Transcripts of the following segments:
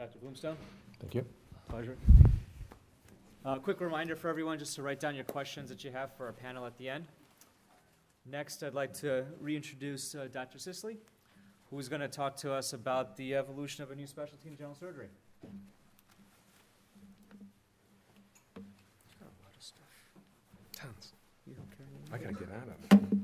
Dr. Bloomstone. Thank you. Pleasure. Quick reminder for everyone just to write down your questions that you have for our panel at the end. Next, I'd like to reintroduce Dr. Sisley, who is going to talk to us about the evolution of a new specialty in general surgery. A lot of stuff. Tons. You don't care I gotta get out of it.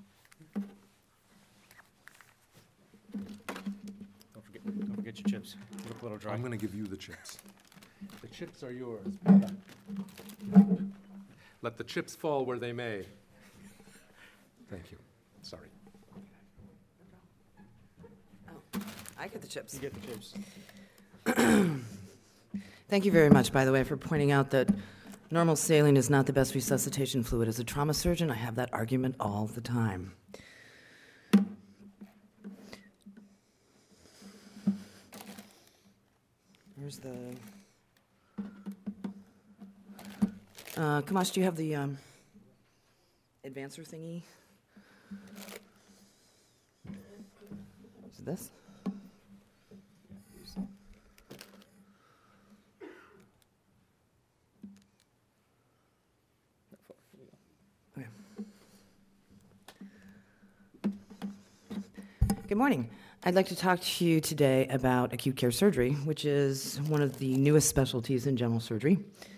Don't forget your chips. You look a little dry. I'm gonna give you the chips. The chips are yours. Let the chips fall where they may. Thank you. Sorry. Oh, I get the chips. You get the chips. Thank you very much, by the way, for pointing out that normal saline is not the best resuscitation fluid. As a trauma surgeon, I have that argument all the time. Here's the... Kamash, do you have the advancer thingy? Is it this? Okay. Good morning. I'd like to talk to you today about acute care surgery, which is one of the newest specialties in general surgery.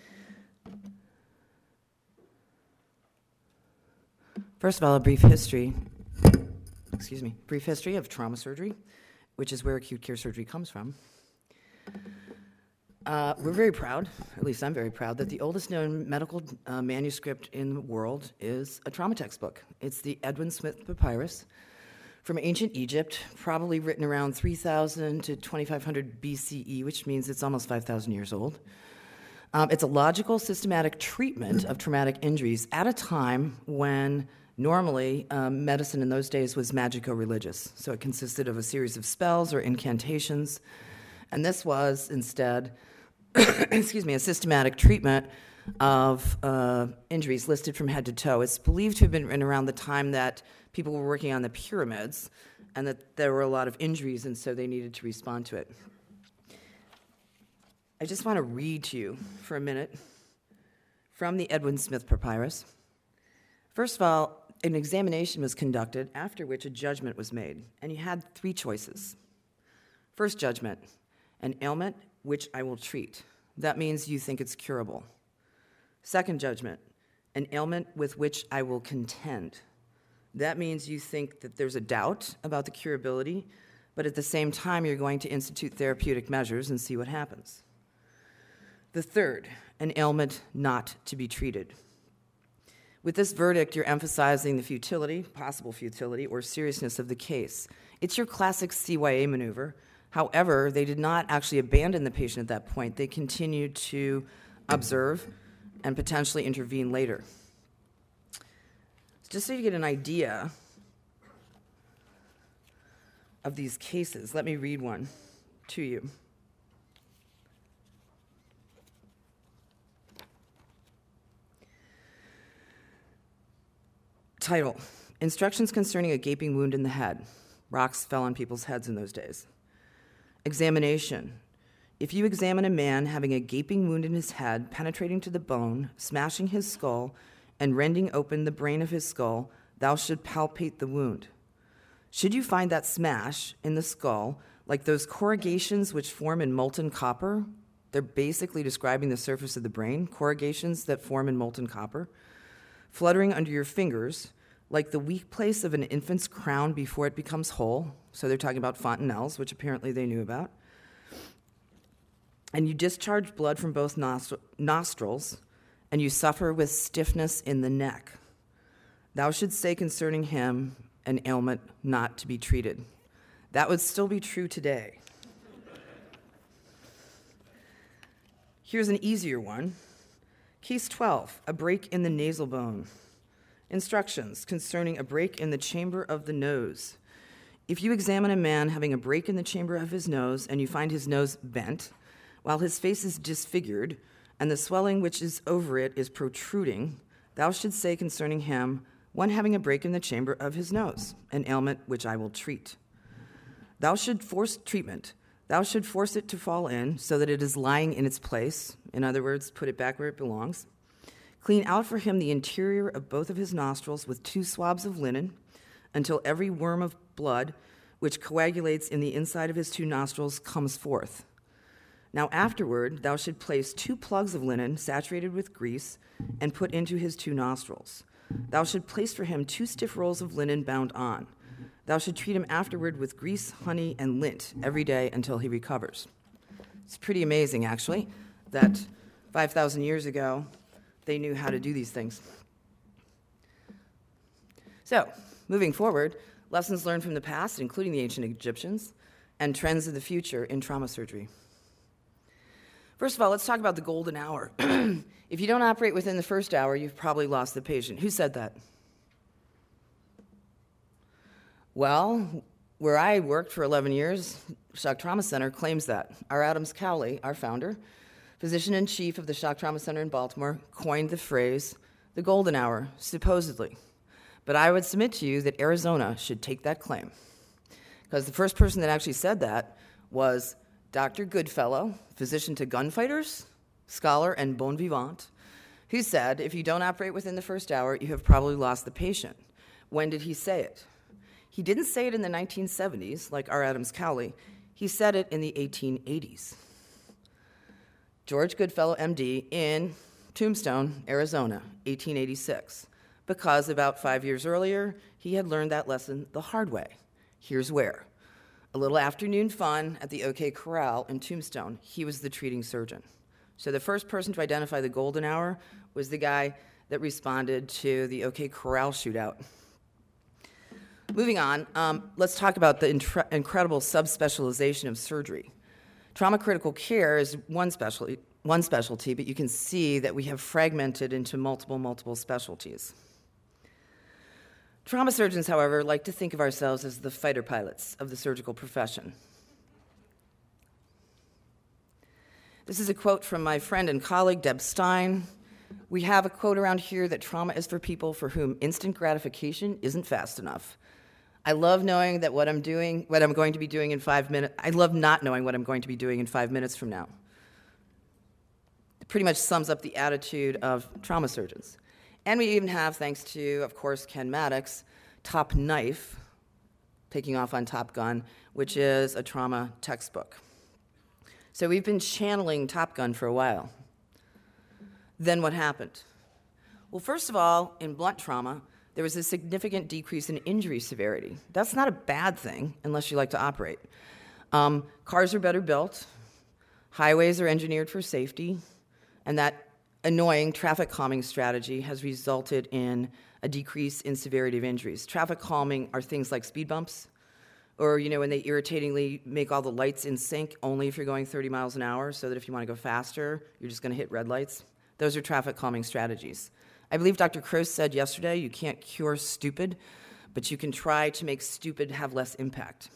First of all, a brief history of trauma surgery, which is where acute care surgery comes from. We're very proud, at least I'm very proud, that the oldest known medical manuscript in the world is a trauma textbook. It's the Edwin Smith Papyrus from ancient Egypt, probably written around 3000 to 2500 BCE, which means it's almost 5,000 years old. It's a logical, systematic treatment of traumatic injuries at a time when normally medicine in those days was magico-religious. So it consisted of a series of spells or incantations, and this was instead a systematic treatment of injuries listed from head to toe. It's believed to have been written around the time that people were working on the pyramids and that there were a lot of injuries, and so they needed to respond to it. I just want to read to you for a minute from the Edwin Smith Papyrus. First of all, an examination was conducted, after which a judgment was made, and you had three choices. First judgment, an ailment which I will treat. That means you think it's curable. Second judgment, an ailment with which I will contend. That means you think that there's a doubt about the curability, but at the same time you're going to institute therapeutic measures and see what happens. The third, an ailment not to be treated. With this verdict, you're emphasizing the futility, possible futility, or seriousness of the case. It's your classic CYA maneuver. However, they did not actually abandon the patient at that point. They continued to observe and potentially intervene later. Just so you get an idea of these cases, let me read one to you. Title, Instructions Concerning a Gaping Wound in the Head. Rocks fell on people's heads in those days. Examination. If you examine a man having a gaping wound in his head, penetrating to the bone, smashing his skull, and rending open the brain of his skull, thou should palpate the wound. Should you find that smash in the skull, like those corrugations which form in molten copper, they're basically describing the surface of the brain, corrugations that form in molten copper, fluttering under your fingers, like the weak place of an infant's crown before it becomes whole. So they're talking about fontanelles, which apparently they knew about. And you discharge blood from both nostrils, and you suffer with stiffness in the neck. Thou shouldst say concerning him, an ailment not to be treated. That would still be true today. Here's an easier one. Case 12, a break in the nasal bone. Instructions concerning a break in the chamber of the nose. If you examine a man having a break in the chamber of his nose and you find his nose bent, while his face is disfigured, and the swelling which is over it is protruding, thou shouldst say concerning him, one having a break in the chamber of his nose, an ailment which I will treat. Thou should force treatment, thou should force it to fall in so that it is lying in its place. In other words, put it back where it belongs. Clean out for him the interior of both of his nostrils with 2 swabs of linen until every worm of blood which coagulates in the inside of his 2 nostrils comes forth. Now afterward, thou should place 2 plugs of linen saturated with grease and put into his 2 nostrils. Thou should place for him 2 stiff rolls of linen bound on. Thou should treat him afterward with grease, honey, and lint every day until he recovers. It's pretty amazing, actually, that 5,000 years ago, they knew how to do these things. So, moving forward, lessons learned from the past, including the ancient Egyptians, and trends of the future in trauma surgery. First of all, let's talk about the golden hour. If you don't operate within the first hour, you've probably lost the patient. Who said that? Well, where I worked for 11 years, Shock Trauma Center claims that. R. Adams Cowley, our founder, physician-in-chief of the Shock Trauma Center in Baltimore, coined the phrase, the golden hour, supposedly. But I would submit to you that Arizona should take that claim. Because the first person that actually said that was Dr. Goodfellow, physician to gunfighters, scholar, and bon vivant, who said, if you don't operate within the first hour, you have probably lost the patient. When did he say it? He didn't say it in the 1970s, like R. Adams Cowley. He said it in the 1880s. George Goodfellow, MD, in Tombstone, Arizona, 1886, because about 5 years earlier, he had learned that lesson the hard way. Here's where. A little afternoon fun at the OK Corral in Tombstone. He was the treating surgeon. So the first person to identify the golden hour was the guy that responded to the OK Corral shootout. Moving on, let's talk about the incredible subspecialization of surgery. Trauma critical care is one specialty, but you can see that we have fragmented into multiple specialties. Trauma surgeons, however, like to think of ourselves as the fighter pilots of the surgical profession. This is a quote from my friend and colleague, Deb Stein. We have a quote around here that trauma is for people for whom instant gratification isn't fast enough. I love knowing that what I'm going to be doing in 5 minutes. I love not knowing what I'm going to be doing in 5 minutes from now. It pretty much sums up the attitude of trauma surgeons. And we even have, thanks to, of course, Ken Maddox, Top Knife, taking off on Top Gun, which is a trauma textbook. So we've been channeling Top Gun for a while. Then what happened? Well, first of all, in blunt trauma, there was a significant decrease in injury severity. That's not a bad thing unless you like to operate. Cars are better built, highways are engineered for safety, and that annoying traffic calming strategy has resulted in a decrease in severity of injuries. Traffic calming are things like speed bumps, or when they irritatingly make all the lights in sync only if you're going 30 miles an hour, so that if you want to go faster, you're just going to hit red lights. Those are traffic calming strategies. I believe Dr. Croce said yesterday, you can't cure stupid, but you can try to make stupid have less impact.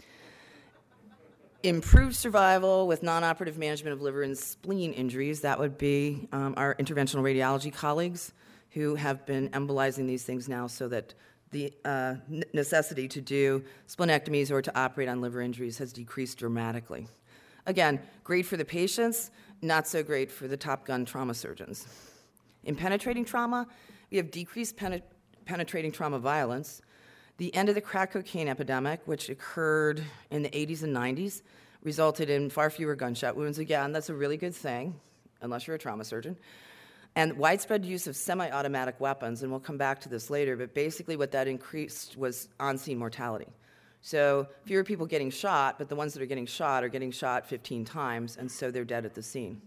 Improved survival with non-operative management of liver and spleen injuries, that would be our interventional radiology colleagues who have been embolizing these things now so that the necessity to do splenectomies or to operate on liver injuries has decreased dramatically. Again, great for the patients, not so great for the Top Gun trauma surgeons. In penetrating trauma, we have decreased penetrating trauma violence. The end of the crack cocaine epidemic, which occurred in the 80s and 90s, resulted in far fewer gunshot wounds. Again, that's a really good thing, unless you're a trauma surgeon. And widespread use of semi-automatic weapons, and we'll come back to this later, but basically what that increased was on-scene mortality. So fewer people getting shot, but the ones that are getting shot 15 times, and so they're dead at the scene.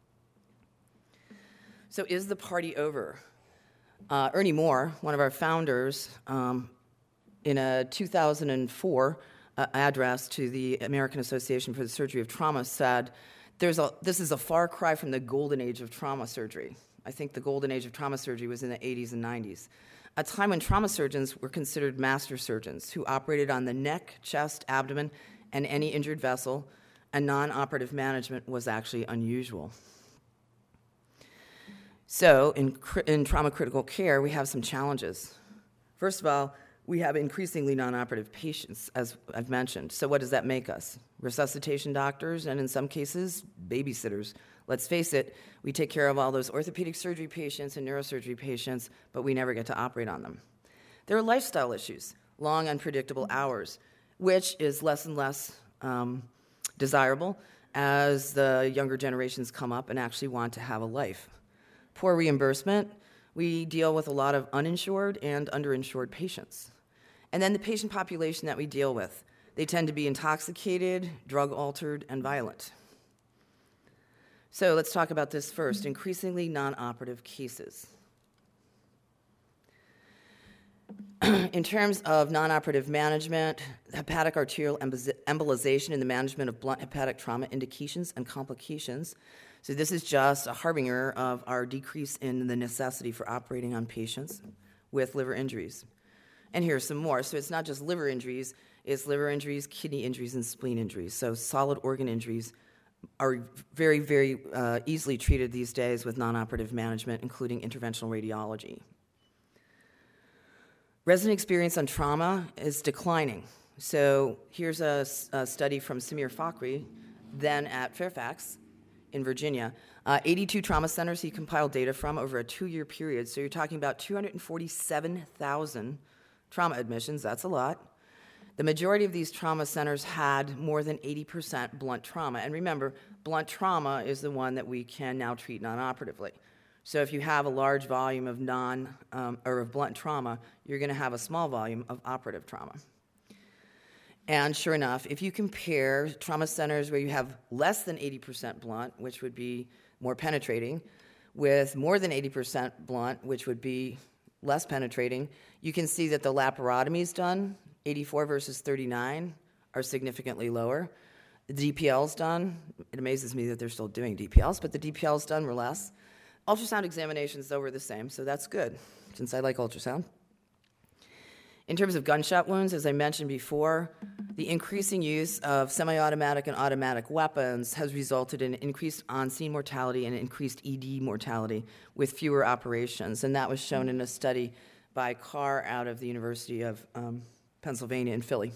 So is the party over? Ernie Moore, one of our founders, in a 2004 address to the American Association for the Surgery of Trauma said, this is a far cry from the golden age of trauma surgery. I think the golden age of trauma surgery was in the 80s and 90s, a time when trauma surgeons were considered master surgeons who operated on the neck, chest, abdomen, and any injured vessel, and non-operative management was actually unusual. So in trauma critical care, we have some challenges. First of all, we have increasingly non-operative patients, as I've mentioned. So what does that make us? Resuscitation doctors, and in some cases, babysitters. Let's face it, we take care of all those orthopedic surgery patients and neurosurgery patients, but we never get to operate on them. There are lifestyle issues, long, unpredictable hours, which is less and less desirable as the younger generations come up and actually want to have a life. Poor reimbursement. We deal with a lot of uninsured and underinsured patients. And then the patient population that we deal with. They tend to be intoxicated, drug-altered, and violent. So let's talk about this first, increasingly non-operative cases. In terms of non-operative management, hepatic arterial embolization and the management of blunt hepatic trauma indications and complications. So this is just a harbinger of our decrease in the necessity for operating on patients with liver injuries. And here are some more. So it's not just liver injuries, it's liver injuries, kidney injuries, and spleen injuries. So solid organ injuries are very, very easily treated these days with non-operative management, including interventional radiology. Resident experience on trauma is declining. So here's a study from Samir Fakhri, then at Fairfax in Virginia. 82 trauma centers he compiled data from over a 2-year period. So you're talking about 247,000 trauma admissions. That's a lot. The majority of these trauma centers had more than 80% blunt trauma. And remember, blunt trauma is the one that we can now treat non-operatively. So if you have a large volume of of blunt trauma, you're going to have a small volume of operative trauma. And sure enough, if you compare trauma centers where you have less than 80% blunt, which would be more penetrating, with more than 80% blunt, which would be less penetrating, you can see that the laparotomies done, 84 versus 39, are significantly lower. The DPLs done, it amazes me that they're still doing DPLs, but the DPLs done were less. Ultrasound examinations, though, were the same, so that's good, since I like ultrasound. In terms of gunshot wounds, as I mentioned before, the increasing use of semi-automatic and automatic weapons has resulted in increased on-scene mortality and increased ED mortality with fewer operations, and that was shown in a study by Carr out of the University of Pennsylvania in Philly.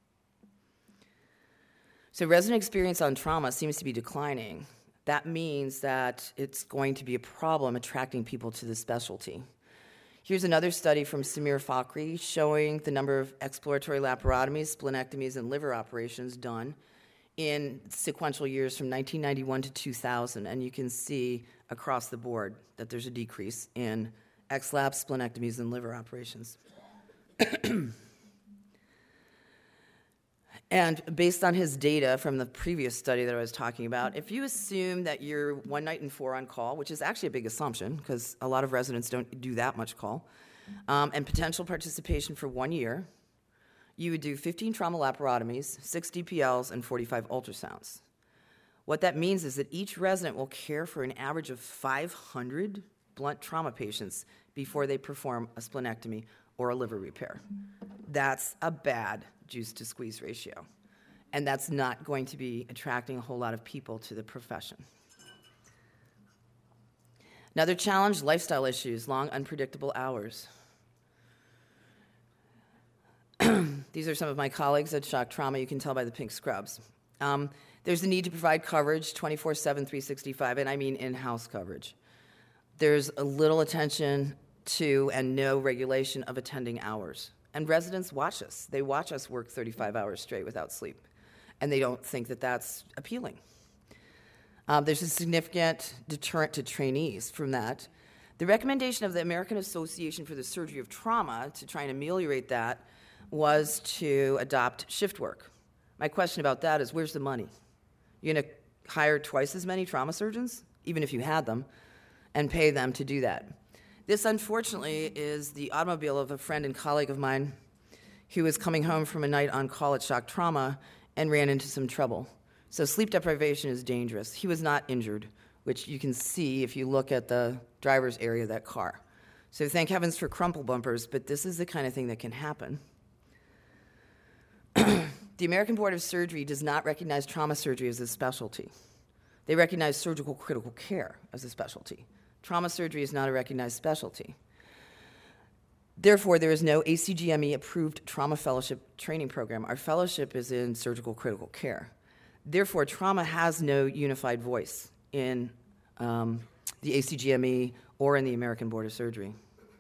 So resident experience on trauma seems to be declining. That means that it's going to be a problem attracting people to the specialty. Here's another study from Samir Fakhri showing the number of exploratory laparotomies, splenectomies, and liver operations done in sequential years from 1991 to 2000. And you can see across the board that there's a decrease in XLAP, splenectomies, and liver operations. And based on his data from the previous study that I was talking about, if you assume that you're 1 night and 4 on call, which is actually a big assumption because a lot of residents don't do that much call, and potential participation for 1 year, you would do 15 trauma laparotomies, 6 DPLs, and 45 ultrasounds. What that means is that each resident will care for an average of 500 blunt trauma patients before they perform a splenectomy or a liver repair. That's a bad juice to squeeze ratio. And that's not going to be attracting a whole lot of people to the profession. Another challenge, lifestyle issues, long, unpredictable hours. These are some of my colleagues at Shock Trauma. You can tell by the pink scrubs. There's a need to provide coverage 24/7, 365, and I mean in-house coverage. There's a little attention to and no regulation of attending hours. And residents watch us. They watch us work 35 hours straight without sleep, and they don't think that that's appealing. There's a significant deterrent to trainees from that. The recommendation of the American Association for the Surgery of Trauma to try and ameliorate that was to adopt shift work. My question about that is, where's the money? You're going to hire twice as many trauma surgeons, even if you had them, and pay them to do that. This, unfortunately, is the automobile of a friend and colleague of mine who was coming home from a night on call at Shock Trauma and ran into some trouble. So sleep deprivation is dangerous. He was not injured, which you can see if you look at the driver's area of that car. So thank heavens for crumple bumpers, but this is the kind of thing that can happen. The American Board of Surgery does not recognize trauma surgery as a specialty. They recognize surgical critical care as a specialty. Trauma surgery is not a recognized specialty. Therefore, there is no ACGME-approved trauma fellowship training program. Our fellowship is in surgical critical care. Therefore, trauma has no unified voice in the ACGME or in the American Board of Surgery.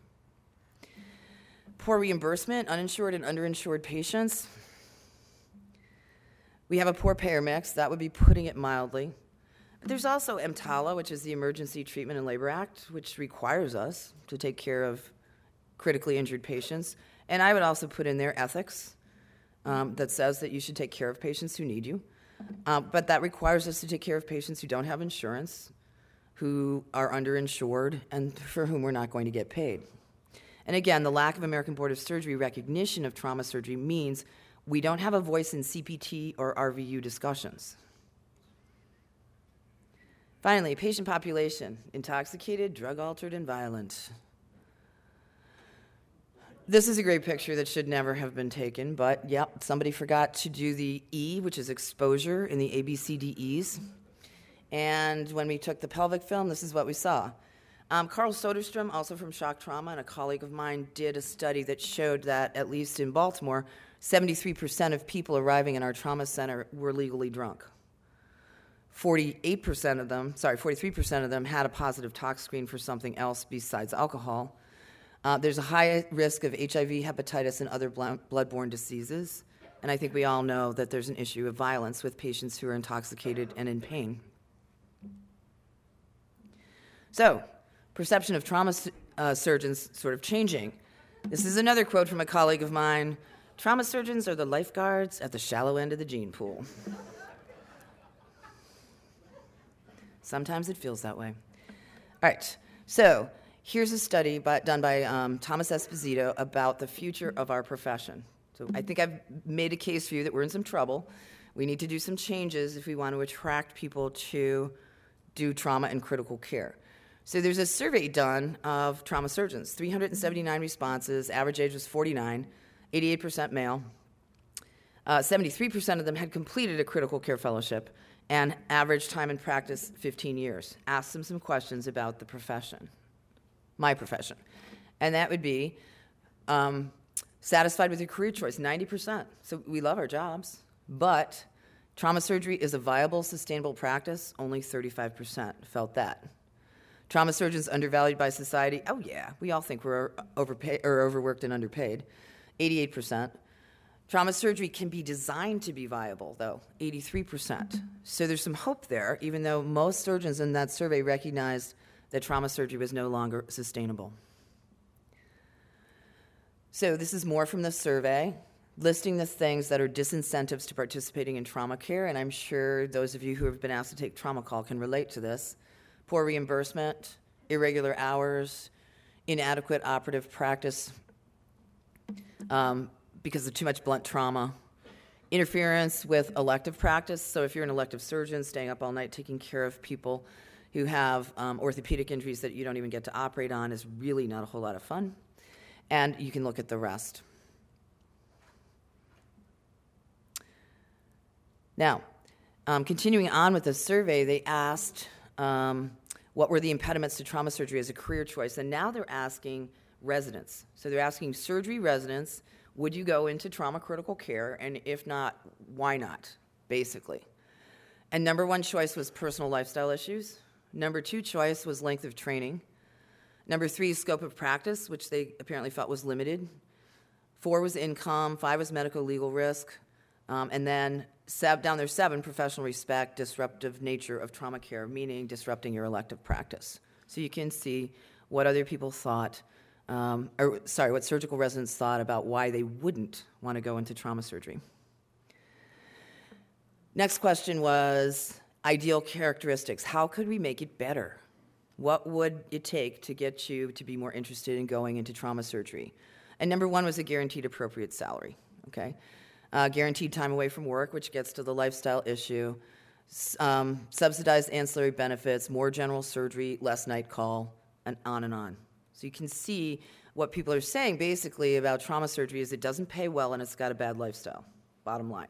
Poor reimbursement, uninsured and underinsured patients. We have a poor payer mix. That would be putting it mildly. But there's also EMTALA, which is the Emergency Treatment and Labor Act, which requires us to take care of critically injured patients. And I would also put in there ethics that says that you should take care of patients who need you. But that requires us to take care of patients who don't have insurance, who are underinsured, and for whom we're not going to get paid. And again, the lack of American Board of Surgery recognition of trauma surgery means we don't have a voice in CPT or RVU discussions. Finally, patient population, intoxicated, drug-altered, and violent. This is a great picture that should never have been taken, but yep, somebody forgot to do the E, which is exposure, in the ABCDEs. And when we took the pelvic film, this is what we saw. Carl Soderstrom, also from Shock Trauma, and a colleague of mine, did a study that showed that, at least in Baltimore, 73% of people arriving in our trauma center were legally drunk. 43% of them had a positive tox screen for something else besides alcohol. There's a high risk of HIV, hepatitis, and other bloodborne diseases. And I think we all know that there's an issue of violence with patients who are intoxicated and in pain. So, perception of trauma surgeons sort of changing. This is another quote from a colleague of mine. Trauma surgeons are the lifeguards at the shallow end of the gene pool. Sometimes it feels that way. All right, so here's a study done by Thomas Esposito about the future of our profession. So I think I've made a case for you that we're in some trouble. We need to do some changes if we want to attract people to do trauma and critical care. So there's a survey done of trauma surgeons, 379 responses, average age was 49, 88% male. 73% of them had completed a critical care fellowship, and average time in practice, 15 years. Ask them some questions about the profession, my profession. And that would be satisfied with your career choice, 90%. So we love our jobs, but trauma surgery is a viable, sustainable practice, only 35% felt that. Trauma surgeons undervalued by society, oh yeah, we all think we're overworked and underpaid, 88%. Trauma surgery can be designed to be viable, though, 83%. So there's some hope there, even though most surgeons in that survey recognized that trauma surgery was no longer sustainable. So this is more from the survey, listing the things that are disincentives to participating in trauma care, and I'm sure those of you who have been asked to take trauma call can relate to this. Poor reimbursement, irregular hours, inadequate operative practice because of too much blunt trauma, interference with elective practice. So if you're an elective surgeon, staying up all night taking care of people who have orthopedic injuries that you don't even get to operate on is really not a whole lot of fun. And you can look at the rest. Now, continuing on with the survey, they asked what were the impediments to trauma surgery as a career choice, and now they're asking residents. So they're asking surgery residents, would you go into trauma critical care, and if not, why not, basically. And number one choice was personal lifestyle issues. Number two choice was length of training. Number three, scope of practice, which they apparently felt was limited. 4 was income, 5 was medical legal risk, and then down there 7, professional respect, disruptive nature of trauma care, meaning disrupting your elective practice. So you can see what other people thought, what surgical residents thought about why they wouldn't want to go into trauma surgery. Next question was ideal characteristics. How could we make it better? What would it take to get you to be more interested in going into trauma surgery? And number 1 was a guaranteed appropriate salary, okay? Guaranteed time away from work, which gets to the lifestyle issue, subsidized ancillary benefits, more general surgery, less night call, and on and on. So you can see what people are saying basically about trauma surgery is it doesn't pay well and it's got a bad lifestyle, bottom line.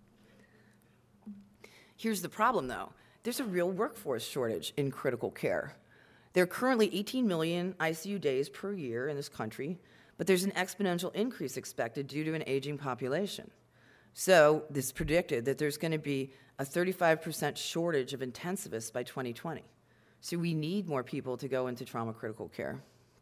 Here's the problem, though. There's a real workforce shortage in critical care. There are currently 18 million ICU days per year in this country, but there's an exponential increase expected due to an aging population. So this predicted that there's going to be a 35% shortage of intensivists by 2020. So we need more people to go into trauma critical care.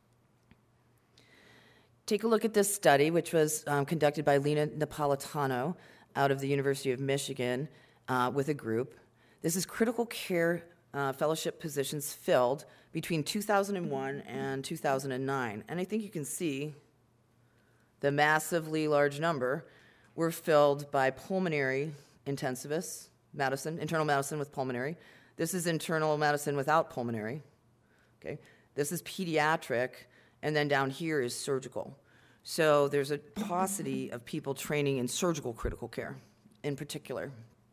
Take a look at this study, which was conducted by Lena Napolitano out of the University of Michigan with a group. This is critical care fellowship positions filled between 2001 and 2009. And I think you can see the massively large number were filled by pulmonary intensivists, internal medicine with pulmonary. This is internal medicine without pulmonary. Okay, this is pediatric, and then down here is surgical. So there's a paucity of people training in surgical critical care in particular.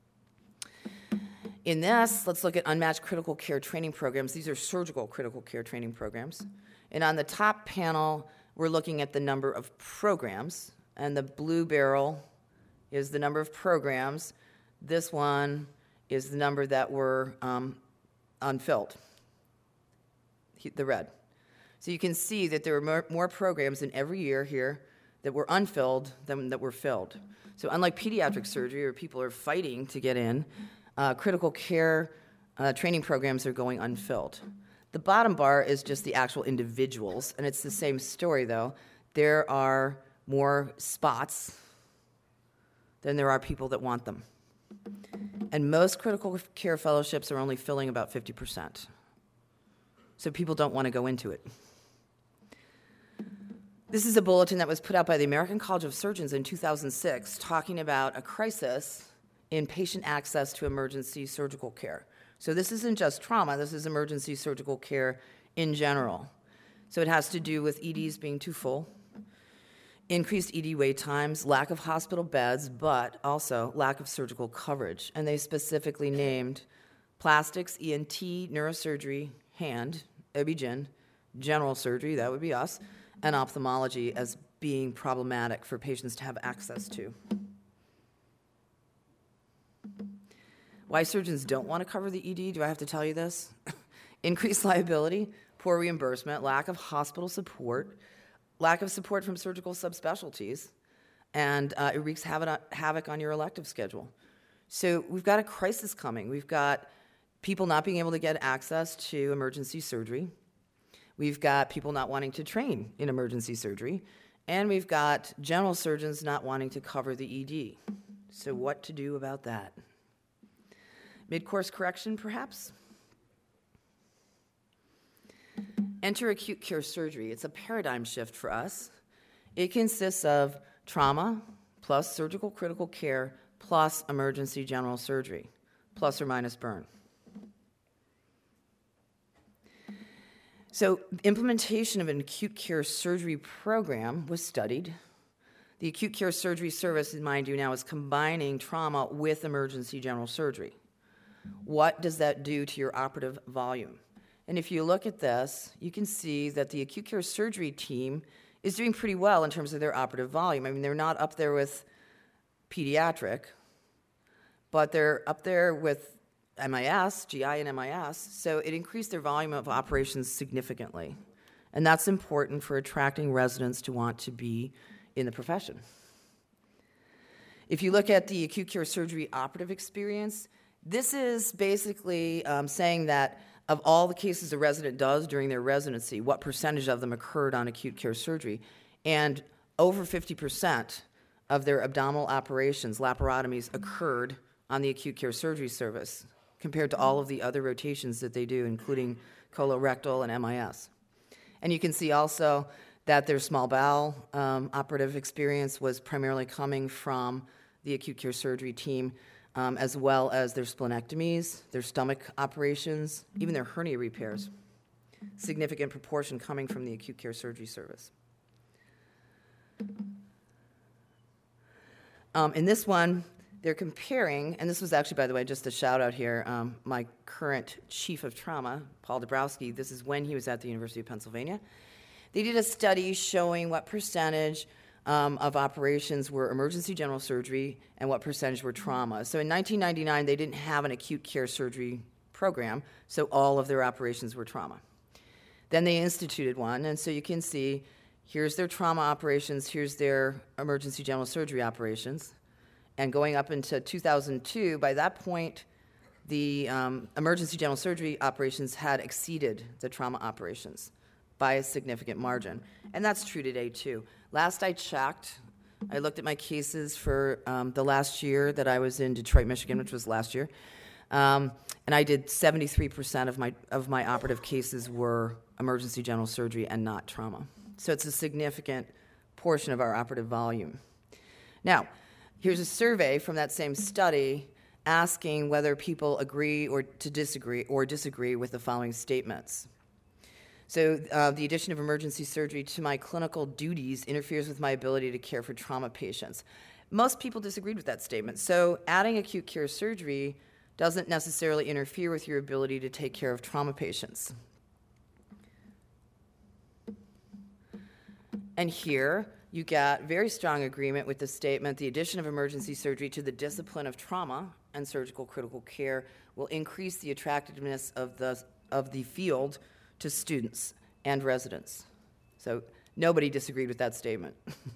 In this, let's look at unmatched critical care training programs. These are surgical critical care training programs. And on the top panel, we're looking at the number of programs, and the blue barrel is the number of programs. This one is the number that were unfilled, the red. So you can see that there were more programs in every year here that were unfilled than that were filled. So unlike pediatric surgery, where people are fighting to get in, critical care training programs are going unfilled. The bottom bar is just the actual individuals, and it's the same story, though. There are more spots than there are people that want them. And most critical care fellowships are only filling about 50%. So people don't want to go into it. This is a bulletin that was put out by the American College of Surgeons in 2006 talking about a crisis in patient access to emergency surgical care. So this isn't just trauma, this is emergency surgical care in general. So it has to do with EDs being too full, increased ED wait times, lack of hospital beds, but also lack of surgical coverage. And they specifically named plastics, ENT, neurosurgery, hand, OB-GYN, general surgery, that would be us, and ophthalmology as being problematic for patients to have access to. Why surgeons don't want to cover the ED, do I have to tell you this? Increased liability, poor reimbursement, lack of hospital support, lack of support from surgical subspecialties, and it wreaks havoc on your elective schedule. So we've got a crisis coming. We've got people not being able to get access to emergency surgery. We've got people not wanting to train in emergency surgery. And we've got general surgeons not wanting to cover the ED. So what to do about that? Mid-course correction, perhaps? Enter acute care surgery. It's a paradigm shift for us. It consists of trauma plus surgical critical care plus emergency general surgery, plus or minus burn. So implementation of an acute care surgery program was studied. The acute care surgery service, mind you, now is combining trauma with emergency general surgery. What does that do to your operative volume? And if you look at this, you can see that the acute care surgery team is doing pretty well in terms of their operative volume. I mean, they're not up there with pediatric, but they're up there with MIS, GI and MIS, so it increased their volume of operations significantly. And that's important for attracting residents to want to be in the profession. If you look at the acute care surgery operative experience, this is basically saying that of all the cases a resident does during their residency, what percentage of them occurred on acute care surgery. And over 50% of their abdominal operations, laparotomies, occurred on the acute care surgery service compared to all of the other rotations that they do, including colorectal and MIS. And you can see also that their small bowel operative experience was primarily coming from the acute care surgery team, as well as their splenectomies, their stomach operations, even their hernia repairs. Significant proportion coming from the acute care surgery service. In this one, they're comparing, and this was actually, by the way, just a shout out here, my current chief of trauma, Paul Dabrowski, this is when he was at the University of Pennsylvania. They did a study showing what percentage of operations were emergency general surgery and what percentage were trauma. So in 1999, they didn't have an acute care surgery program, so all of their operations were trauma. Then they instituted one, and so you can see Here's their trauma operations, here's their emergency general surgery operations. And going up into 2002, by that point, the emergency general surgery operations had exceeded the trauma operations by a significant margin. And that's true today, too. Last I checked, I looked at my cases for the last year that I was in Detroit, Michigan, which was last year. And I did 73% of my operative cases were emergency general surgery and not trauma. So it's a significant portion of our operative volume. Now, here's a survey from that same study asking whether people agree or disagree with the following statements. So the addition of emergency surgery to my clinical duties interferes with my ability to care for trauma patients. Most people disagreed with that statement. So adding acute care surgery doesn't necessarily interfere with your ability to take care of trauma patients. And here, you got very strong agreement with the statement, the addition of emergency surgery to the discipline of trauma and surgical critical care will increase the attractiveness of the field to students and residents. So nobody disagreed with that statement.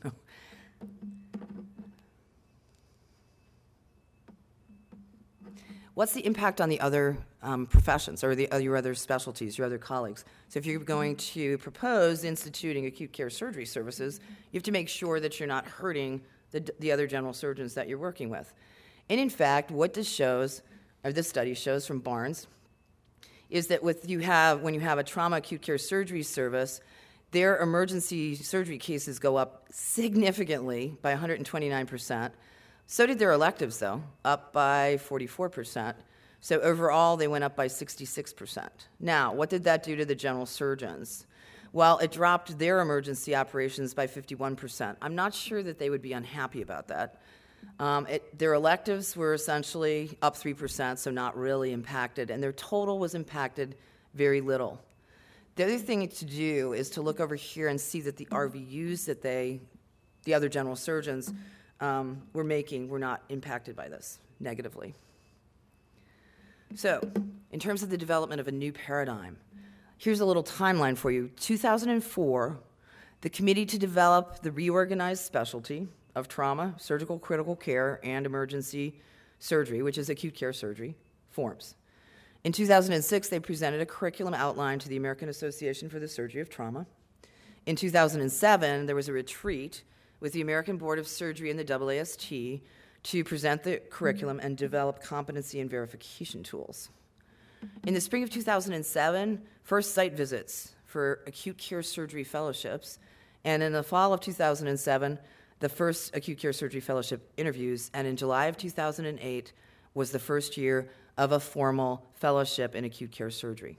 What's the impact on the other professions or your other specialties, your other colleagues? So if you're going to propose instituting acute care surgery services, you have to make sure that you're not hurting the other general surgeons that you're working with. And in fact, what this study shows from Barnes is that when you have a trauma acute care surgery service, their emergency surgery cases go up significantly by 129%. So did their electives, though, up by 44%. So overall, they went up by 66%. Now, what did that do to the general surgeons? Well, it dropped their emergency operations by 51%. I'm not sure that they would be unhappy about that. Their electives were essentially up 3%, so not really impacted, and their total was impacted very little. The other thing to do is to look over here and see that the RVUs that the other general surgeons were making were not impacted by this negatively. So, in terms of the development of a new paradigm, here's a little timeline for you. 2004, the committee to develop the reorganized specialty of trauma, surgical critical care, and emergency surgery, which is acute care surgery, forms. In 2006, they presented a curriculum outline to the American Association for the Surgery of Trauma. In 2007, there was a retreat with the American Board of Surgery and the AAST to present the curriculum and develop competency and verification tools. In the spring of 2007, first site visits for acute care surgery fellowships, and in the fall of 2007, the first acute care surgery fellowship interviews, and in July of 2008 was the first year of a formal fellowship in acute care surgery.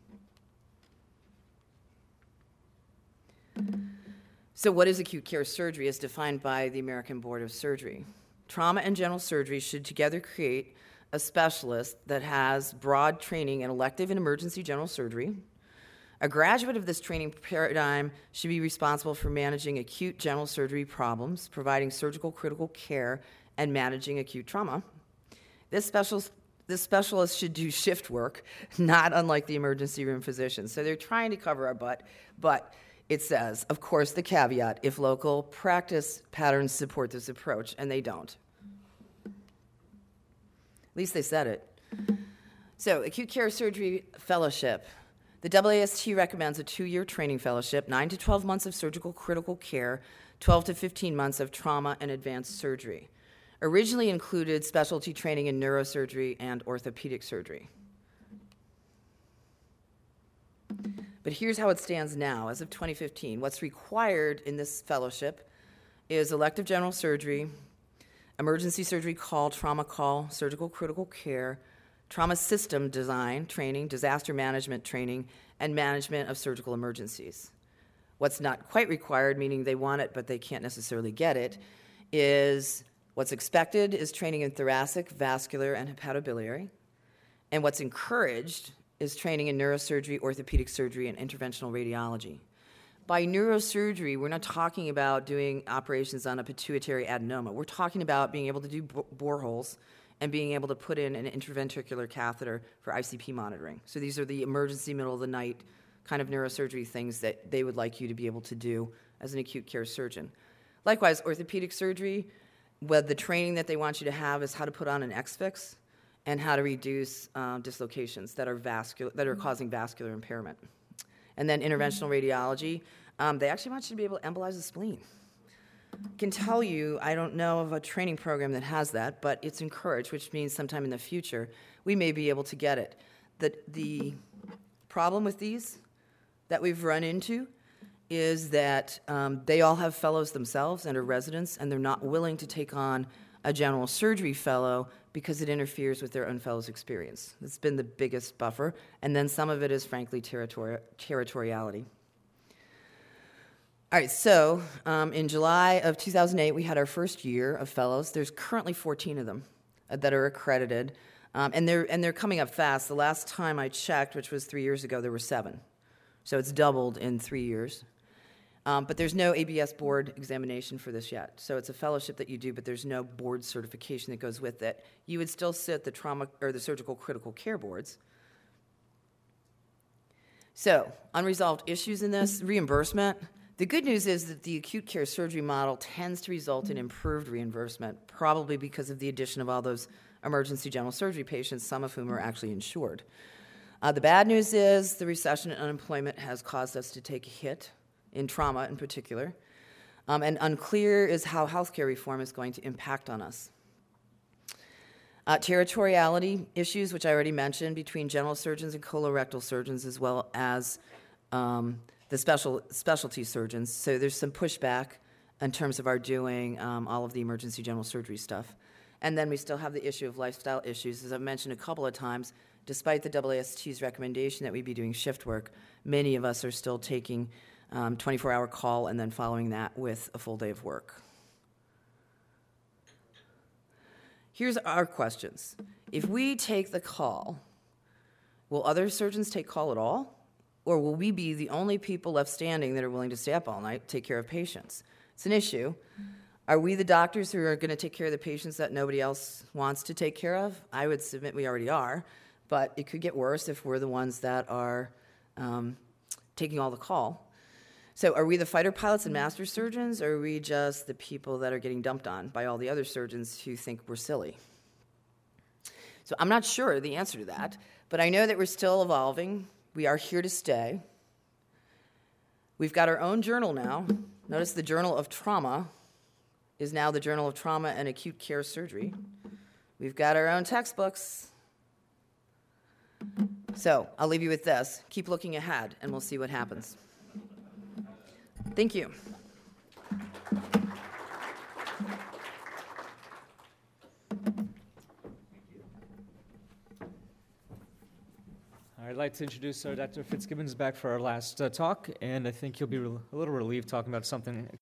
So what is acute care surgery as defined by the American Board of Surgery? Trauma and general surgery should together create a specialist that has broad training in elective and emergency general surgery. A graduate of this training paradigm should be responsible for managing acute general surgery problems, providing surgical critical care, and managing acute trauma. This specialist should do shift work, not unlike the emergency room physician. So they're trying to cover our butt, but it says, of course, the caveat, if local practice patterns support this approach, and they don't. At least they said it. So, acute care surgery fellowship. The AAST recommends a 2-year training fellowship, 9 to 12 months of surgical critical care, 12 to 15 months of trauma and advanced surgery. Originally included specialty training in neurosurgery and orthopedic surgery. But here's how it stands now. As of 2015, what's required in this fellowship is elective general surgery, emergency surgery call, trauma call, surgical critical care, trauma system design training, disaster management training, and management of surgical emergencies. What's not quite required, meaning they want it but they can't necessarily get it, is what's expected is training in thoracic, vascular, and hepatobiliary. And what's encouraged is training in neurosurgery, orthopedic surgery, and interventional radiology. By neurosurgery, we're not talking about doing operations on a pituitary adenoma. We're talking about being able to do boreholes and being able to put in an intraventricular catheter for ICP monitoring. So these are the emergency middle of the night kind of neurosurgery things that they would like you to be able to do as an acute care surgeon. Likewise, orthopedic surgery, the training that they want you to have is how to put on an X-fix and how to reduce dislocations that are causing vascular impairment. And then interventional radiology, they actually want you to be able to embolize the spleen. I can tell you, I don't know of a training program that has that, but it's encouraged, which means sometime in the future, we may be able to get it. The problem with these that we've run into is that they all have fellows themselves and are residents, and they're not willing to take on a general surgery fellow because it interferes with their own fellow's experience. That's been the biggest buffer, and then some of it is, frankly, territoriality. All right, so in July of 2008, we had our first year of fellows. There's currently 14 of them that are accredited, and they're coming up fast. The last time I checked, which was 3 years ago, there were 7. So it's doubled in 3 years. But there's no ABS board examination for this yet. So it's a fellowship that you do, but there's no board certification that goes with it. You would still sit the trauma or the surgical critical care boards. So unresolved issues in this, reimbursement. The good news is that the acute care surgery model tends to result in improved reimbursement, probably because of the addition of all those emergency general surgery patients, some of whom are actually insured. The bad news is the recession and unemployment has caused us to take a hit in trauma in particular, and unclear is how healthcare reform is going to impact on us. Territoriality issues, which I already mentioned, between general surgeons and colorectal surgeons, as well as the specialty surgeons. So there's some pushback in terms of our doing all of the emergency general surgery stuff. And then we still have the issue of lifestyle issues. As I've mentioned a couple of times, despite the AAST's recommendation that we be doing shift work, many of us are still taking 24-hour call and then following that with a full day of work. Here's our questions. If we take the call, will other surgeons take call at all? Or will we be the only people left standing that are willing to stay up all night, take care of patients? It's an issue. Are we the doctors who are going to take care of the patients that nobody else wants to take care of? I would submit we already are, but it could get worse if we're the ones that are taking all the call. So are we the fighter pilots and master surgeons, or are we just the people that are getting dumped on by all the other surgeons who think we're silly? So I'm not sure the answer to that, but I know that we're still evolving. We are here to stay. We've got our own journal now. Notice the Journal of Trauma is now the Journal of Trauma and Acute Care Surgery. We've got our own textbooks. So I'll leave you with this. Keep looking ahead, and we'll see what happens. Thank you. I'd like to introduce Dr. Fitzgibbons back for our last talk, and I think you'll be a little relieved talking about something